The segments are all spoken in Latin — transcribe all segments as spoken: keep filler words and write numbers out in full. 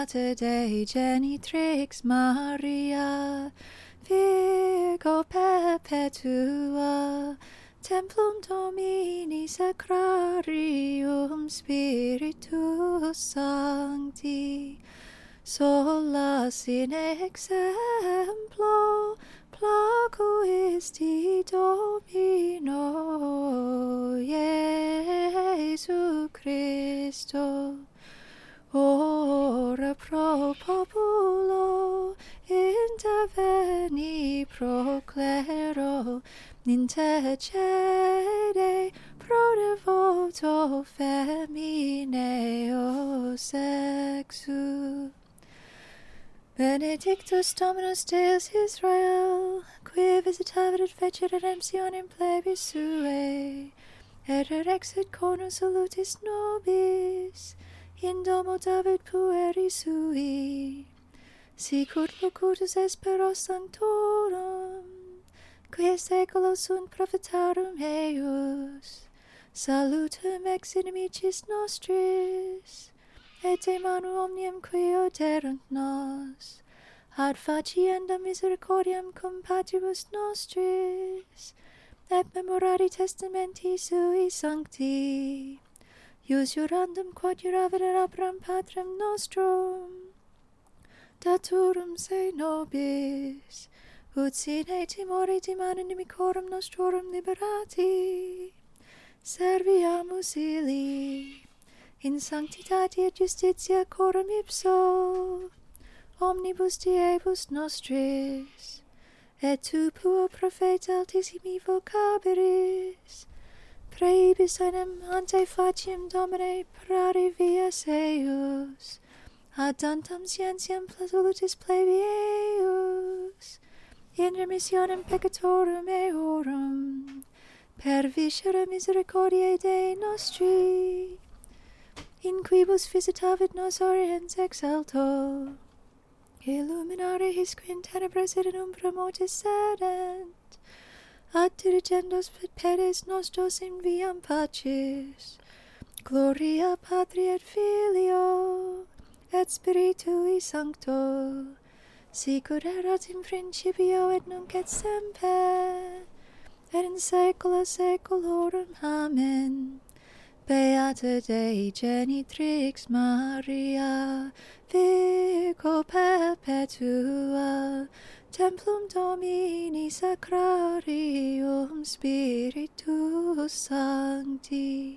Beata Dei Genitrix Maria, Virgo perpetua, Templum Domini Sacrarium Spiritus Sancti, solas in exemplo placuisti Domino Iesu Christo. Ora pro populo interveni pro clero, intercede pro devoto femineo sexu. Benedictus Dominus Deus Israel, qui visitavit et fecit redemptionem plebis suae, et erexit conus salutis nobis, in domo David pueri sui, sicut locutus esperos sanctorum, qui seculos sunt prophetarum eius, salutem ex inimicis nostris, et de manu omnium qui oderunt nos, ad faciendam misericordiam cum patibus nostris, et memorari testamenti sui sancti, ius jurandum quod juravit ad Abraham patrem nostrum, daturum se nobis, ut sine timore di manu inimicorum nostrorum liberati, serviamus illi, in sanctitate et justitia coram ipso, omnibus diebus nostris, et tu puo propheta altissimi vocabiris, praebis enim ante faciem Domine parare vias eius, ad tantam scientiam salutis plebeius, in remissionem peccatorum eorum, per viscere misericordiae Dei nostri, in quibus visitavit nos oriens ex alto, illuminare hisque in tenebras et in umbra mortis sedent, ad dirigendos pedes nostros in viam pacis, gloria Patri et Filio, et Spiritui Sancto, sicut erat in principio et nunc et semper, et in saecula saeculorum. Amen. Beata Dei Genitrix Maria, Virgo perpetua, Templum Domini Sacrarium Spiritus Sancti,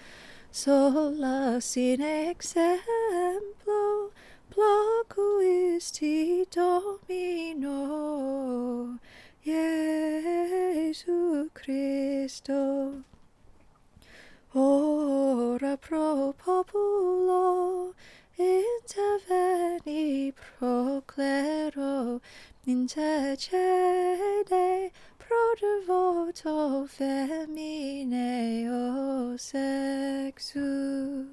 solas in exemplo placuisti Domino Iesu Christo. Ora pro populo interveni pro clero, intercede pro devoto femineo sexu.